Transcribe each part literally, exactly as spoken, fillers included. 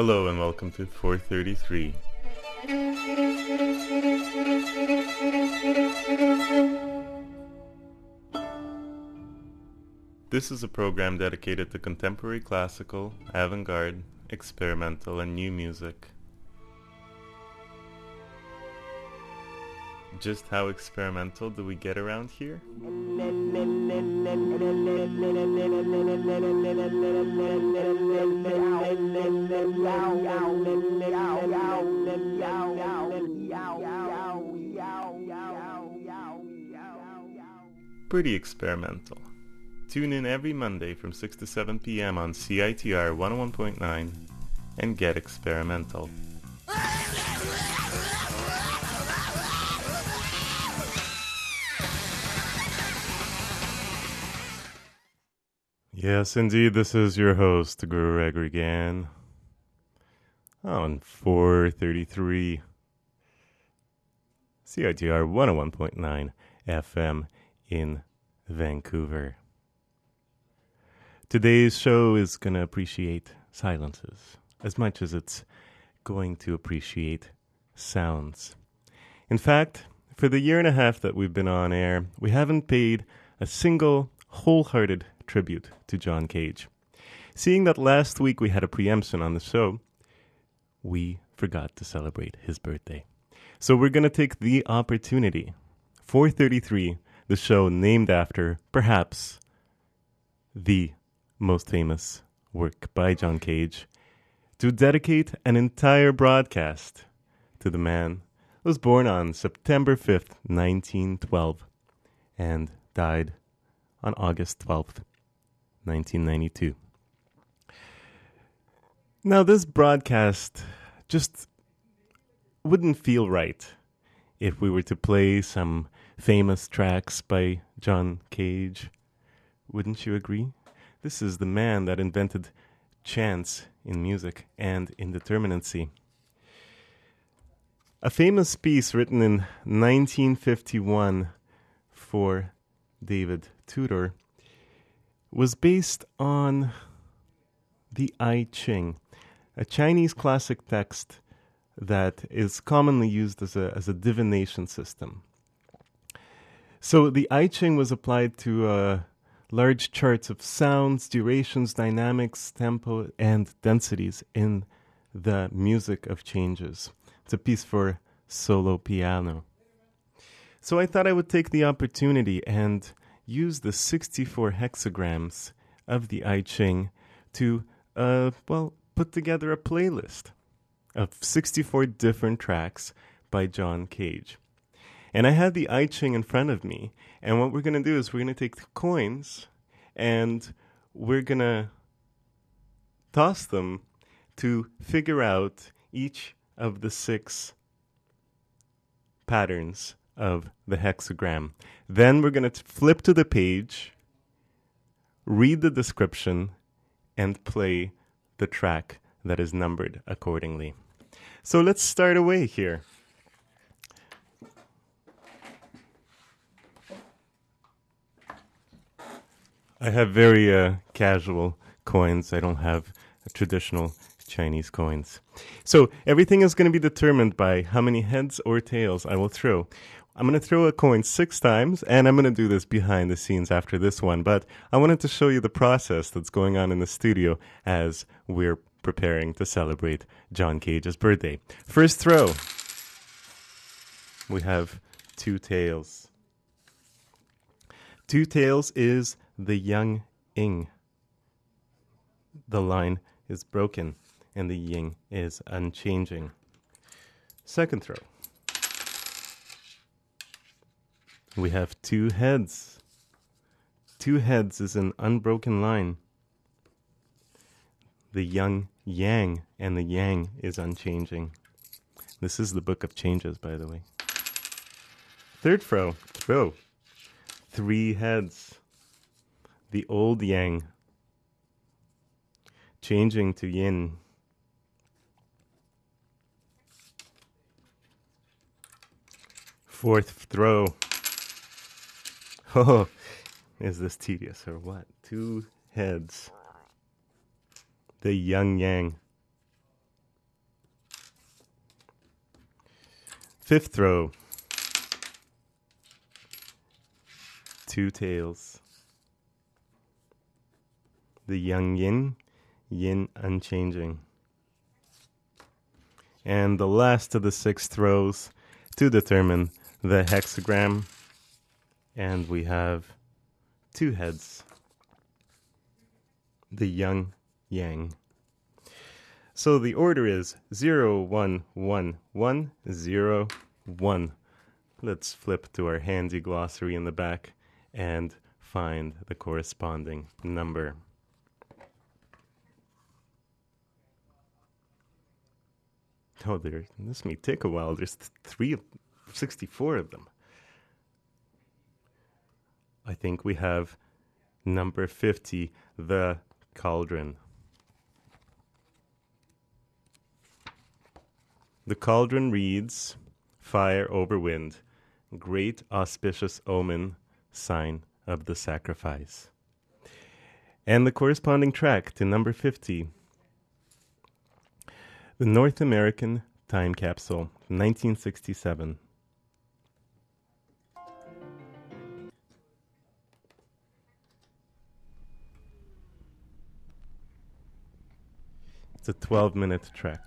Hello and welcome to four thirty-three. This is a program dedicated to contemporary classical, avant-garde, experimental, and new music. Just how experimental do we get around here? Pretty experimental. Tune in every Monday from six to seven p.m. on C I T R one oh one point nine and get experimental. Yes, indeed, this is your host, Gregory Gann, on four thirty-three C I T R one oh one point nine F M in Vancouver. Today's show is going to appreciate silences as much as it's going to appreciate sounds. In fact, for the year and a half that we've been on air, we haven't paid a single wholehearted tribute to John Cage. Seeing that last week we had a preemption on the show, we forgot to celebrate his birthday. So we're going to take the opportunity, four thirty-three, the show named after, perhaps, the most famous work by John Cage, to dedicate an entire broadcast to the man who was born on September fifth, nineteen twelve, and died on August twelfth, nineteen ninety-two. Now, this broadcast just wouldn't feel right if we were to play some famous tracks by John Cage. Wouldn't you agree? This is the man that invented chance in music and indeterminacy. A famous piece written in nineteen fifty-one for David Tudor was based on the I Ching, a Chinese classic text that is commonly used as a as a divination system. So the I Ching was applied to uh, large charts of sounds, durations, dynamics, tempo, and densities in the music of changes. It's a piece for solo piano. So I thought I would take the opportunity and use the sixty-four hexagrams of the I Ching to, uh, well, put together a playlist of sixty-four different tracks by John Cage. And I had the I Ching in front of me, and what we're going to do is we're going to take the coins and we're going to toss them to figure out each of the six patterns of the hexagram. Then we're going to flip to the page, read the description, and play the track that is numbered accordingly. So let's start away here. I have very uh, casual coins. I don't have traditional Chinese coins. So everything is going to be determined by how many heads or tails I will throw. I'm going to throw a coin six times, and I'm going to do this behind the scenes after this one. But I wanted to show you the process that's going on in the studio as we're preparing to celebrate John Cage's birthday. First throw. We have two tails. Two tails is the young ing. The line is broken, and the yin is unchanging. Second throw. We have two heads. Two heads is an unbroken line. The young yang, and the yang is unchanging. This is the Book of Changes, by the way. Third throw. Throw. Three heads. The old yang, changing to yin. Fourth throw. Oh, is this tedious or what? Two heads. The young yang. Fifth row. Two tails. The young yin, yin unchanging. And the last of the six rows to determine the hexagram. And we have two heads. The young yang. So the order is zero, one, one, one, zero, one. Let's flip to our handy glossary in the back and find the corresponding number. Oh, there, this may take a while. There's three, sixty-four of them. I think we have number fifty, the cauldron. The cauldron reads, fire over wind, great auspicious omen, sign of the sacrifice. And the corresponding track to number fifty, the North American Time Capsule, nineteen sixty-seven. It's a twelve-minute track.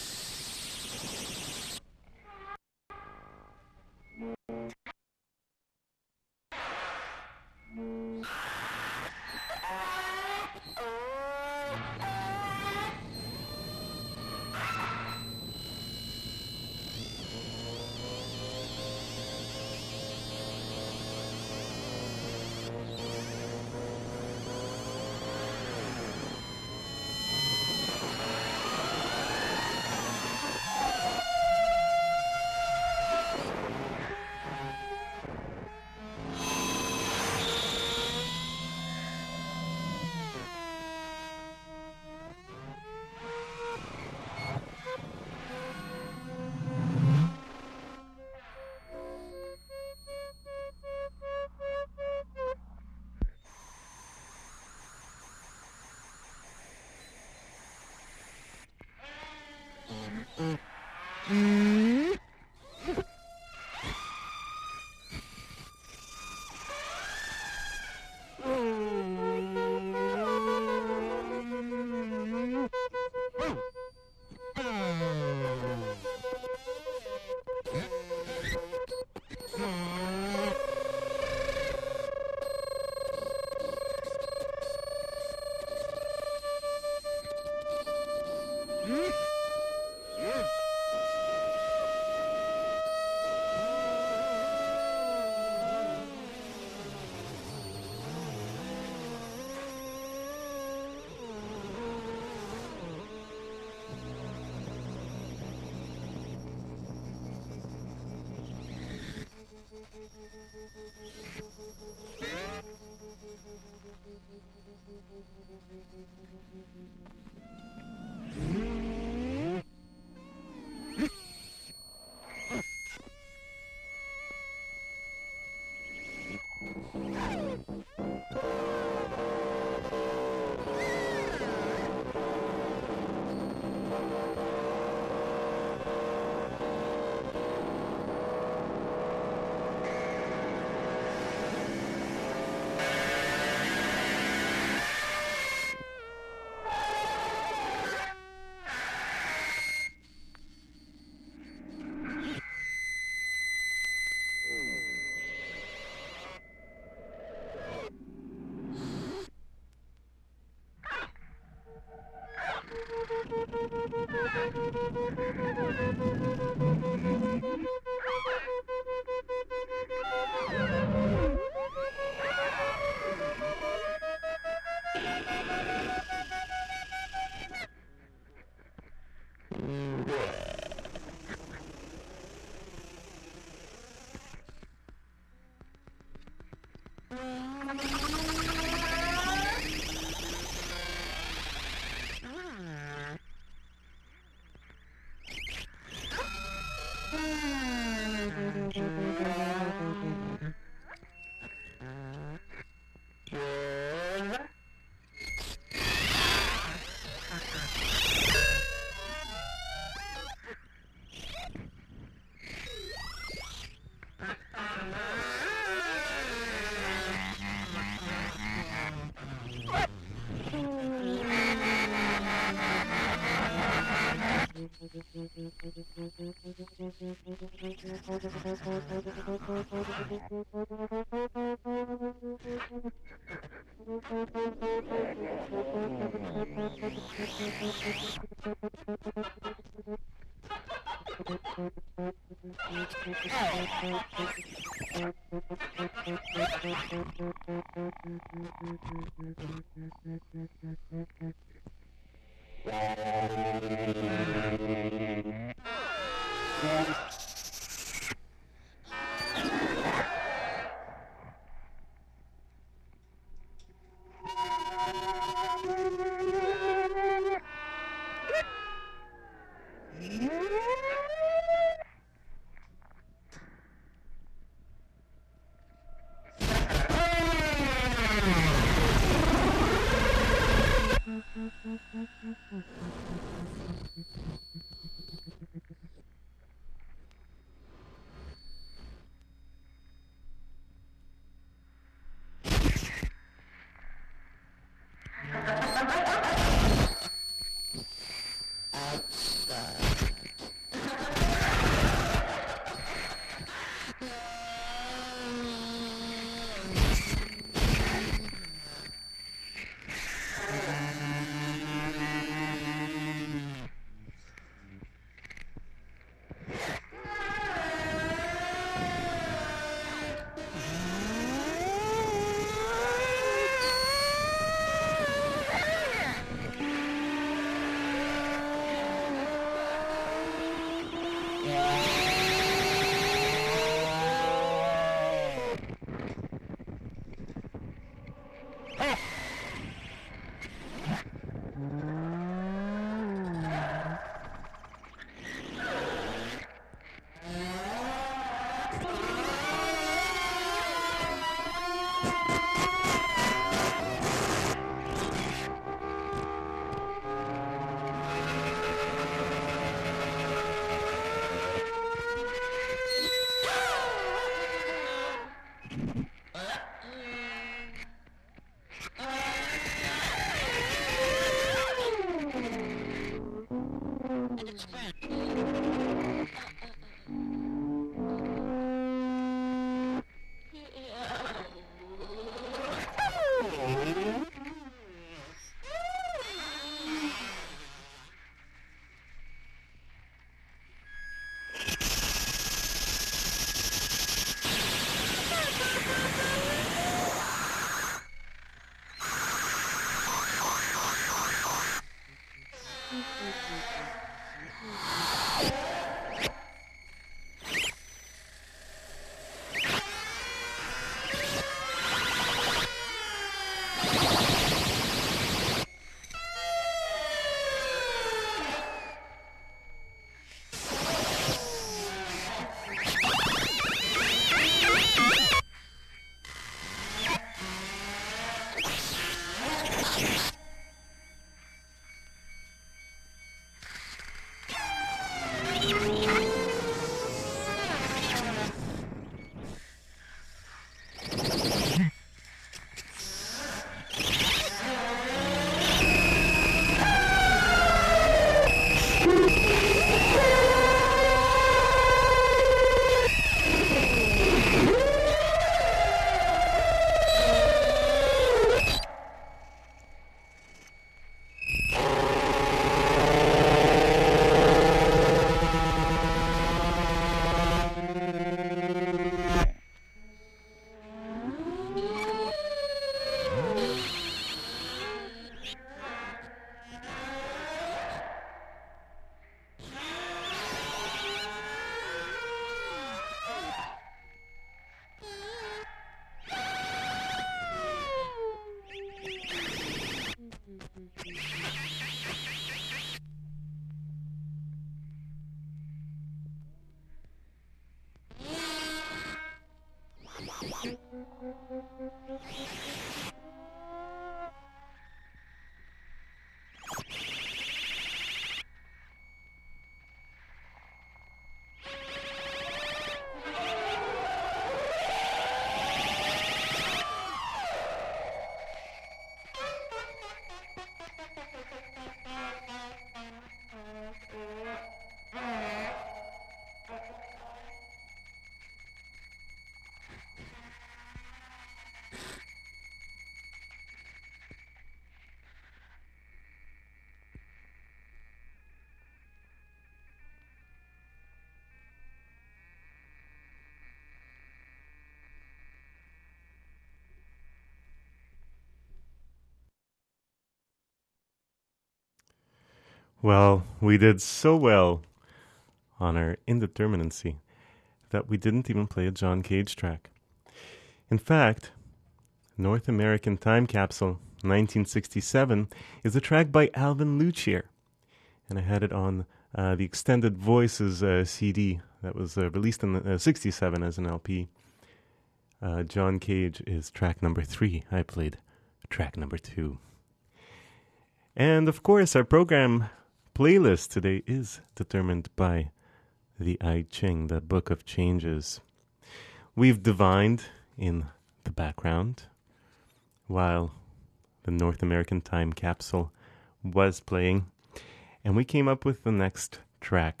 Well, we did so well on our indeterminacy that we didn't even play a John Cage track. In fact, North American Time Capsule nineteen sixty-seven is a track by Alvin Lucier, and I had it on uh, the Extended Voices uh, C D that was uh, released in uh, sixty-seven as an L P. Uh, John Cage is track number three. I played track number two. And of course, our program playlist today is determined by the I Ching, the Book of Changes. We've divined in the background while the North American Time Capsule was playing, and we came up with the next track.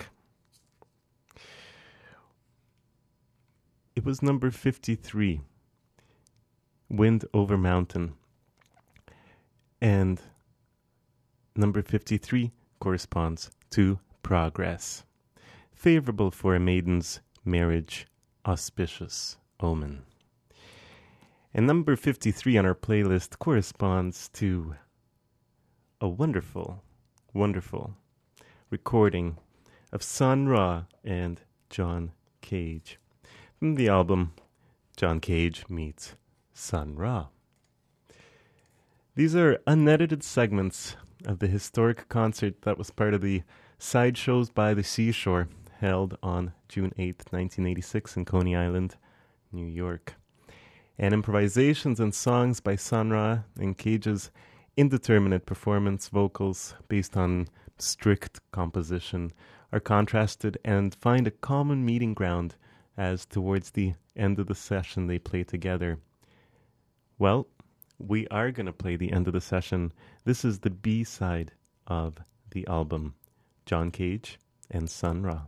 It was number fifty-three, Wind Over Mountain, and number fifty-three corresponds to Progress, favorable for a maiden's marriage, auspicious omen. And number fifty-three on our playlist corresponds to a wonderful, wonderful recording of Sun Ra and John Cage from the album John Cage Meets Sun Ra. These are unedited segments of the historic concert that was part of the Sideshows by the Seashore, held on June eighth, nineteen eighty-six in Coney Island, New York. And improvisations and songs by Sun Ra and Cage's indeterminate performance vocals based on strict composition are contrasted and find a common meeting ground as towards the end of the session they play together. Well, we are going to play the end of the session. This is the B-side of the album, John Cage and Sun Ra.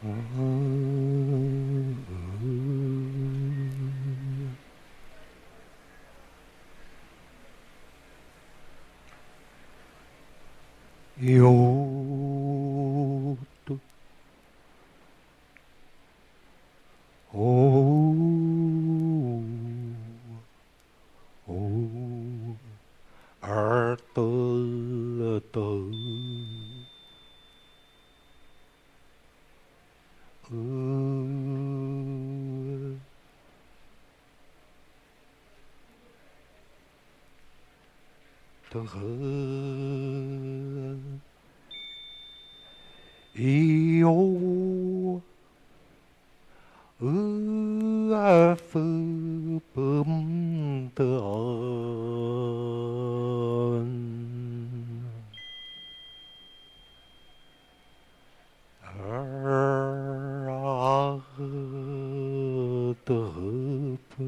よーっとおーおーあとらとうーといようあふぷんとあとぷ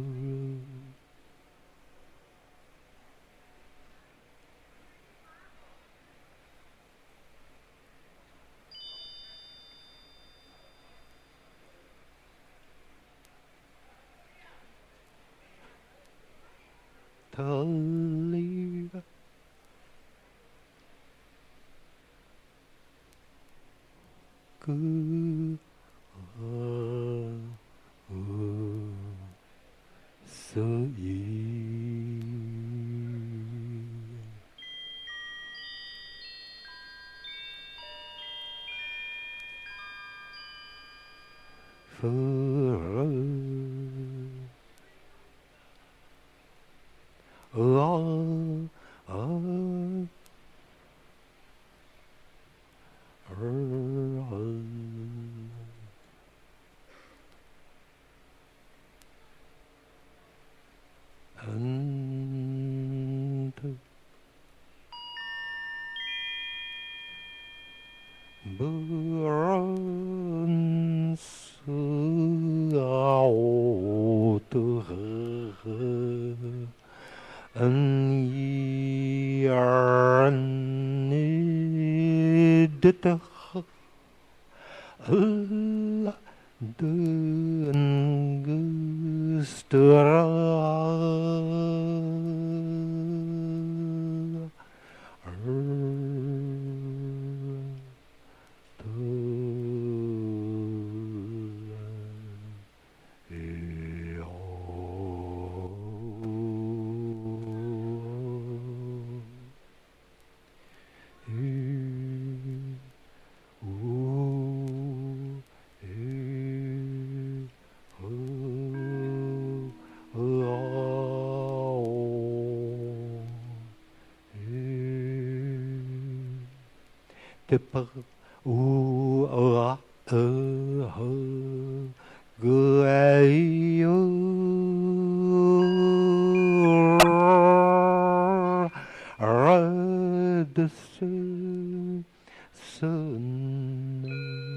たりがくあうすいふうああうんとブランス青とんやねでたAllah den Gestern te par u a e h g a i u ra de se sun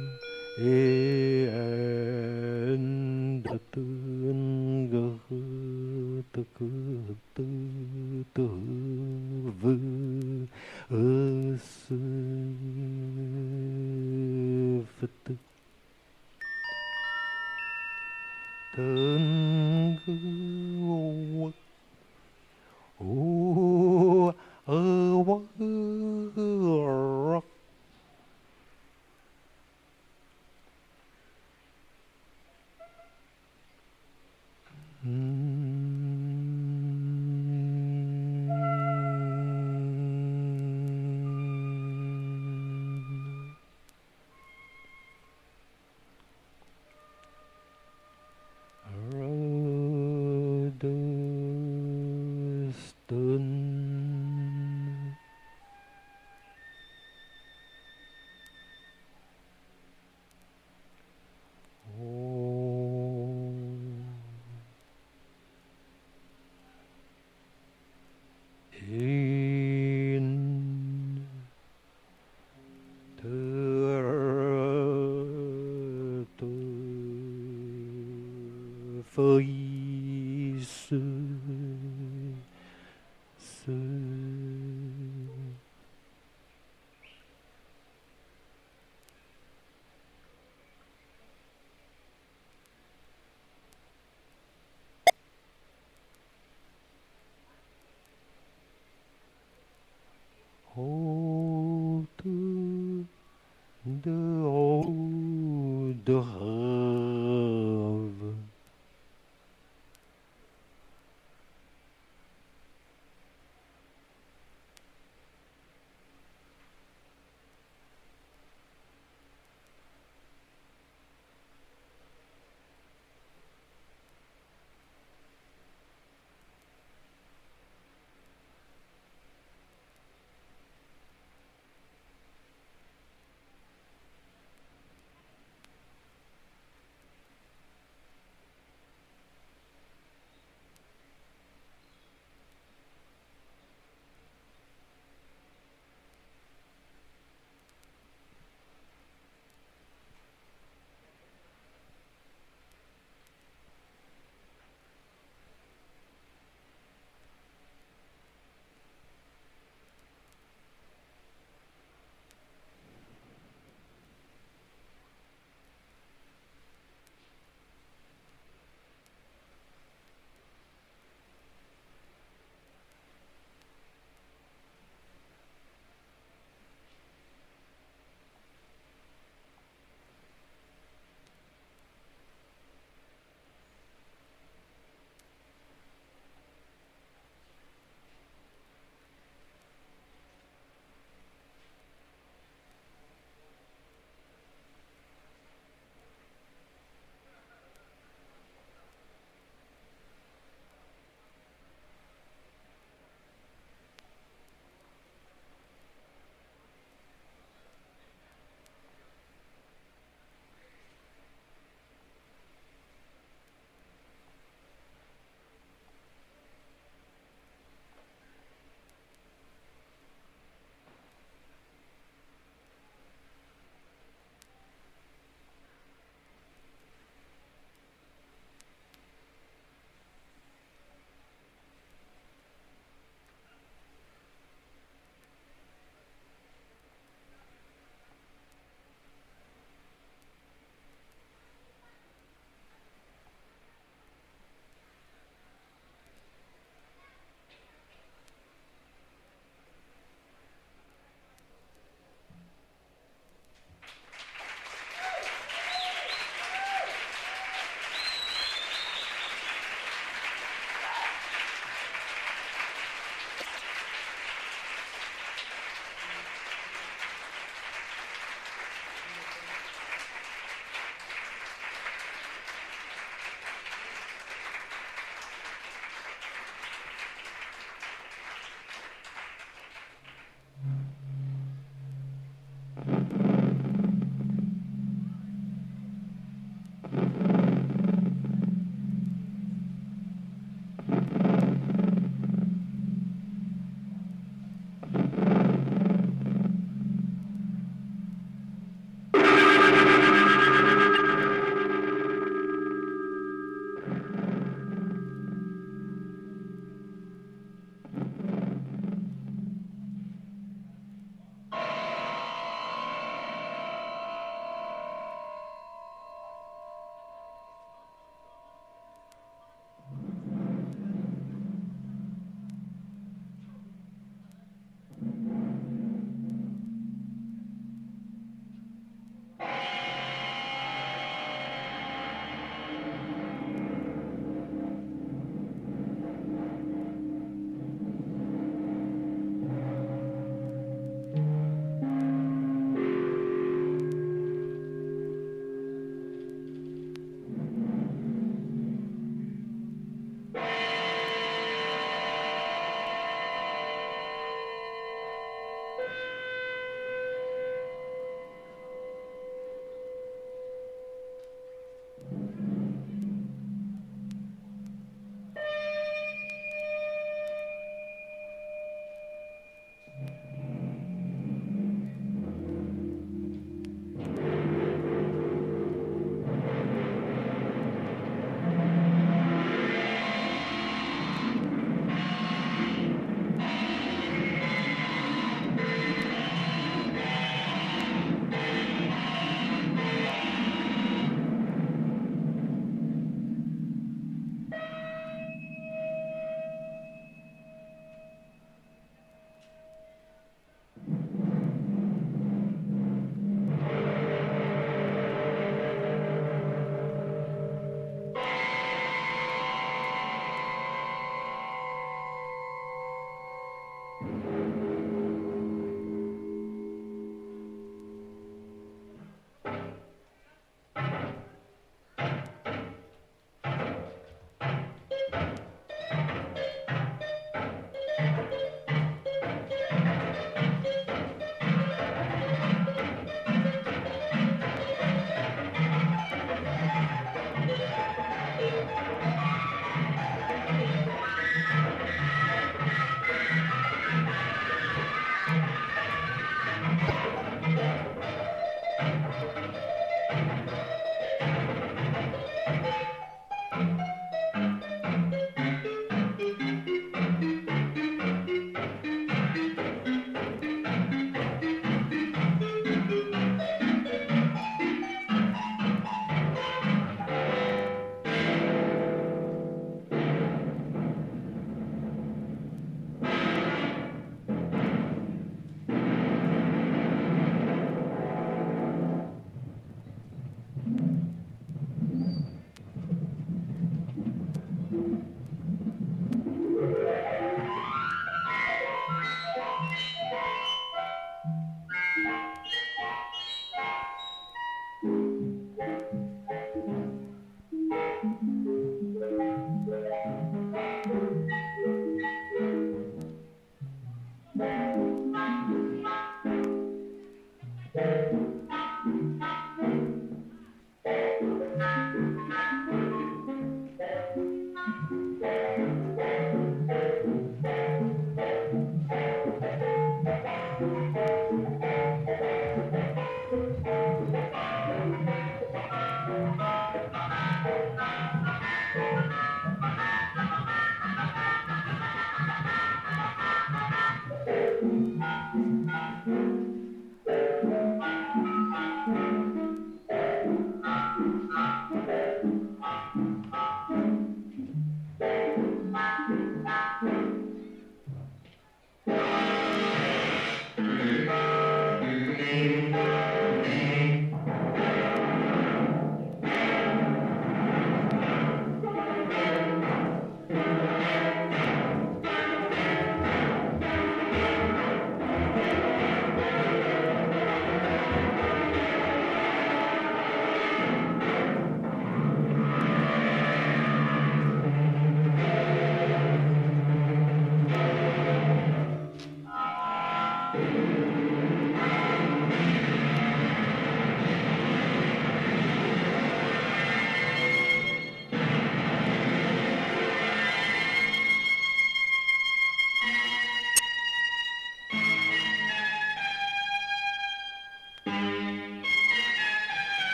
e en de tun ge te ke te te ve es fete ten ge o a wa rock Stone in the face de rêve.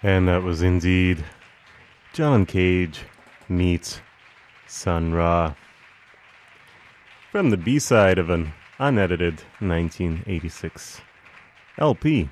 And that was indeed John Cage meets Sun Ra from the B-side of an unedited nineteen eighty-six L P.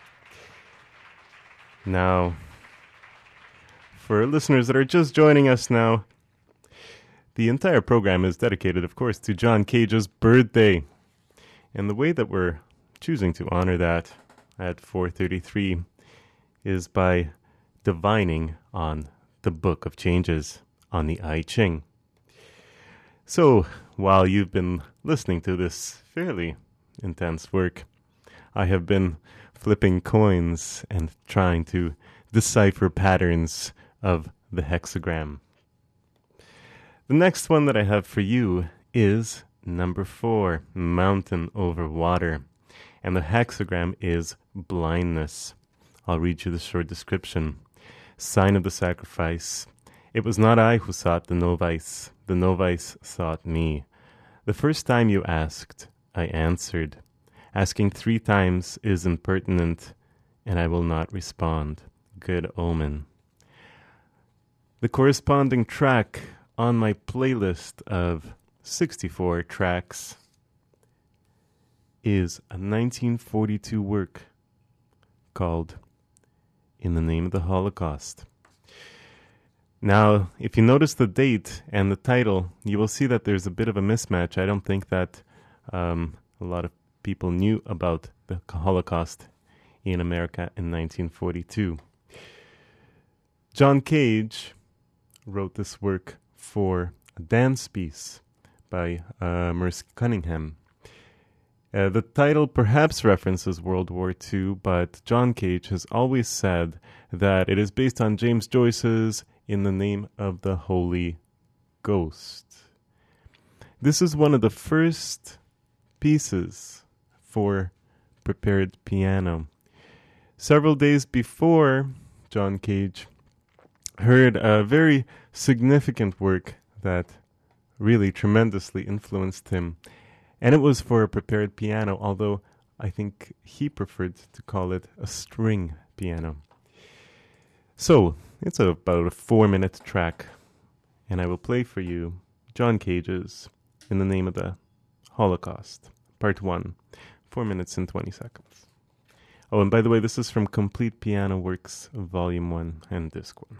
Now, for listeners that are just joining us now, the entire program is dedicated, of course, to John Cage's birthday. And the way that we're choosing to honor that at four thirty-three is by divining on the Book of Changes, on the I Ching. So, while you've been listening to this fairly intense work, I have been flipping coins and trying to decipher patterns of the hexagram. The next one that I have for you is number four, Mountain Over Water. And the hexagram is blindness. I'll read you the short description. Sign of the sacrifice. It was not I who sought the novice. The novice sought me. The first time you asked, I answered. Asking three times is impertinent, and I will not respond. Good omen. The corresponding track on my playlist of sixty-four tracks is a nineteen forty-two work called In the Name of the Holocaust. Now, if you notice the date and the title, you will see that there's a bit of a mismatch. I don't think that um, a lot of people knew about the Holocaust in America in nineteen forty-two. John Cage wrote this work for a dance piece by uh, Merce Cunningham. Uh, the title perhaps references World War Two, but John Cage has always said that it is based on James Joyce's In the Name of the Holy Ghost. This is one of the first pieces for prepared piano. Several days before, John Cage heard a very significant work that really tremendously influenced him. And it was for a prepared piano, although I think he preferred to call it a string piano. So, it's about a four-minute track, and I will play for you John Cage's In the Name of the Holocaust, Part one, four minutes and twenty seconds. Oh, and by the way, this is from Complete Piano Works, Volume one and Disc one.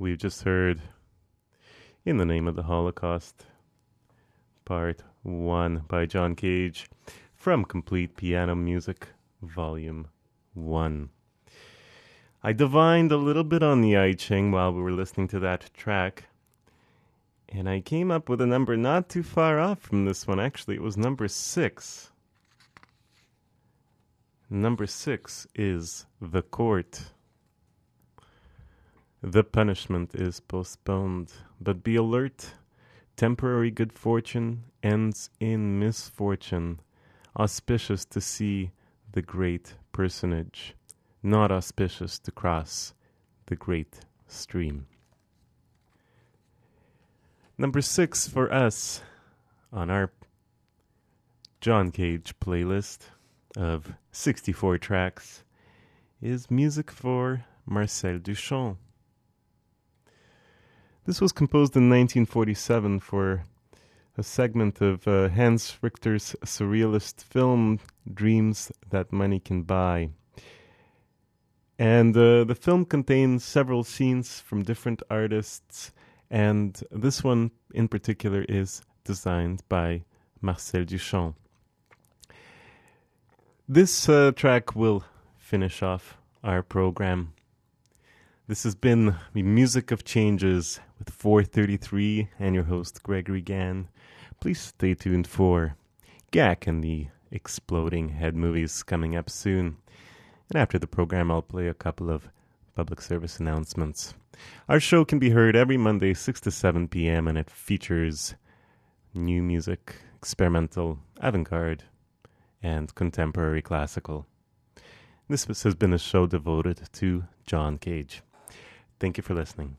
We've just heard In the Name of the Holocaust, Part one by John Cage from Complete Piano Music, Volume one. I divined a little bit on the I Ching while we were listening to that track, and I came up with a number not too far off from this one. Actually, it was number six. Number six is The Court. The punishment is postponed, but be alert. Temporary good fortune ends in misfortune. Auspicious to see the great personage, not auspicious to cross the great stream. Number six for us on our John Cage playlist of sixty-four tracks is music for Marcel Duchamp. This was composed in nineteen forty-seven for a segment of uh, Hans Richter's surrealist film Dreams That Money Can Buy. And uh, the film contains several scenes from different artists, and this one in particular is designed by Marcel Duchamp. This uh, track will finish off our program. This has been the Music of Changes with four thirty-three and your host Gregory Gann. Please stay tuned for G A C and the Exploding Head movies coming up soon. And after the program, I'll play a couple of public service announcements. Our show can be heard every Monday, six to seven p.m., and it features new music, experimental, avant-garde, and contemporary classical. This has been a show devoted to John Cage. Thank you for listening.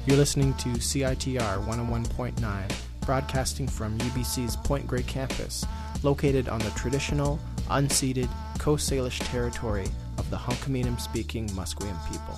You're listening to C I T R one oh one point nine, broadcasting from U B C's Point Grey campus, located on the traditional, unceded Coast Salish territory of the Hunkaminam-speaking Musqueam people.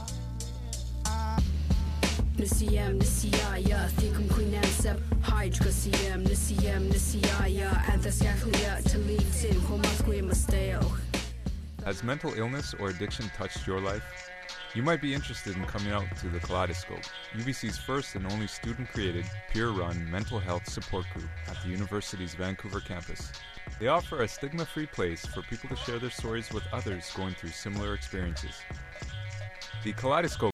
Nisiyam nisiyaya thikum quinamsep hydrocasiam nisiyam nisiyaya anthasyakhlia talitin homasquim masteo. Has mental illness or addiction touched your life? You might be interested in coming out to the Kaleidoscope, U B C's first and only student-created, peer-run mental health support group at the university's Vancouver campus. They offer a stigma-free place for people to share their stories with others going through similar experiences. The Kaleidoscope